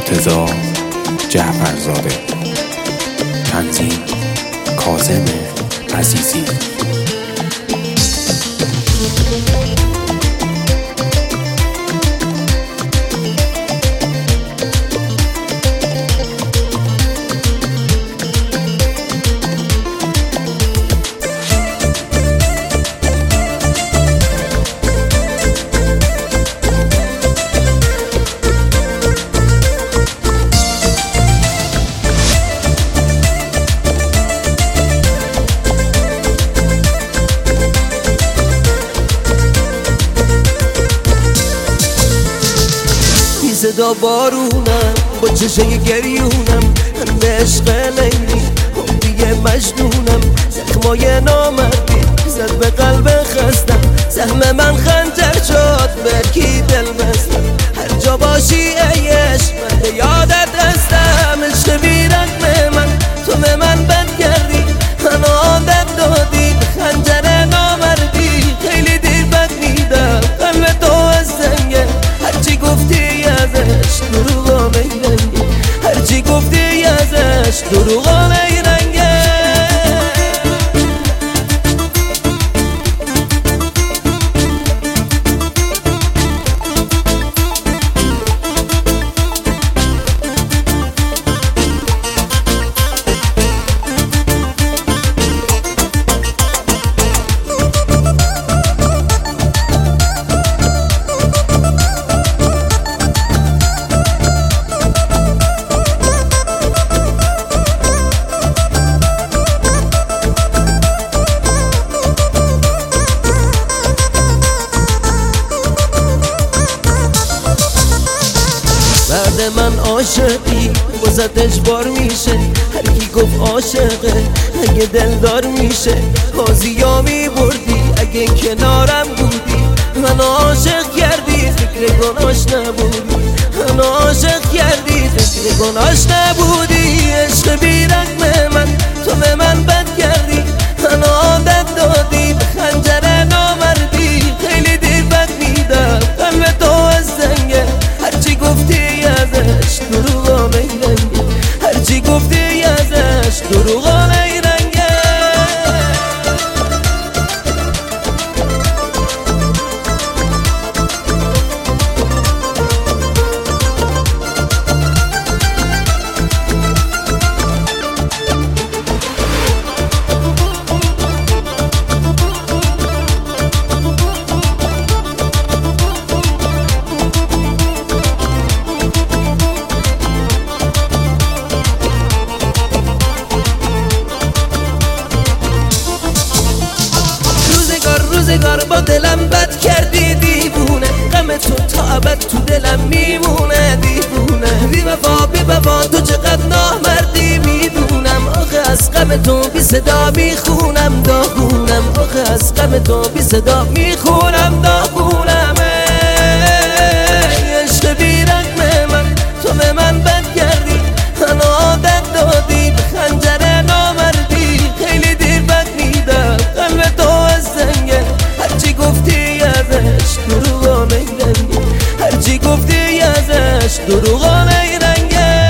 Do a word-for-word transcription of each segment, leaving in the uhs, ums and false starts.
مرتضی جعفرزاده. تنظیم کاظم عزیزی. صدا بارونم با چشای گریونم، به عشق لیلی هم دیگه مجنونم. زخمای نامردی زد به قلب خستم، سهم من خنجر شد به کی دل بستم. هر جا باشی ای عشق من به یادت هستم. عشق بی رقم من تو به من بد کردی، من عادت دادی به خنجر نامردی. خیلی دیر بد میدم قلب تو از سنگه، هرچی گفتی ازش دروغا نیرنگه، هرچی گفتی ازش دروغا نیرنگه. بعد من عاشقی واسه اجبار میشه، هر کی گفت عاشقه اگه دلدار میشه. قاضیا میبردی اگه کنارم بودی، من عاشق کردی فکر گناش نبودی، من عاشق کردی فکر گناش نبودی. عشق بی رقم من تو به من بد کردی، من عادت دادی به خنجر نامردی. خیلی دیر بد میدم قلب تو از سنگه، هرچی گفتی ازش دروغا نیرنگه، هرچی گفتی ازش دروغا نیرنگه. روزگار با دلم بد کردی دیوونه، غم تو تا ابد تو دلم میمونه. دیوونه بی وفا بی وفا تو چقدر نامردی میدونم. آخه از غم تو بی صدا میخونم داغونم، آخه از غم تو بی صدا میخونم داغونم. عشق بی رقم من تو به من بد کردی، من عادت دادی به خنجر نامردی. خیلی دیر بد میدم قلب تو از سنگه، هرچی گفتی ازش دروغا نیرنگه، هرچی گفتی ازش دروغا نیرنگه.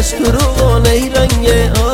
دروغانه رنگه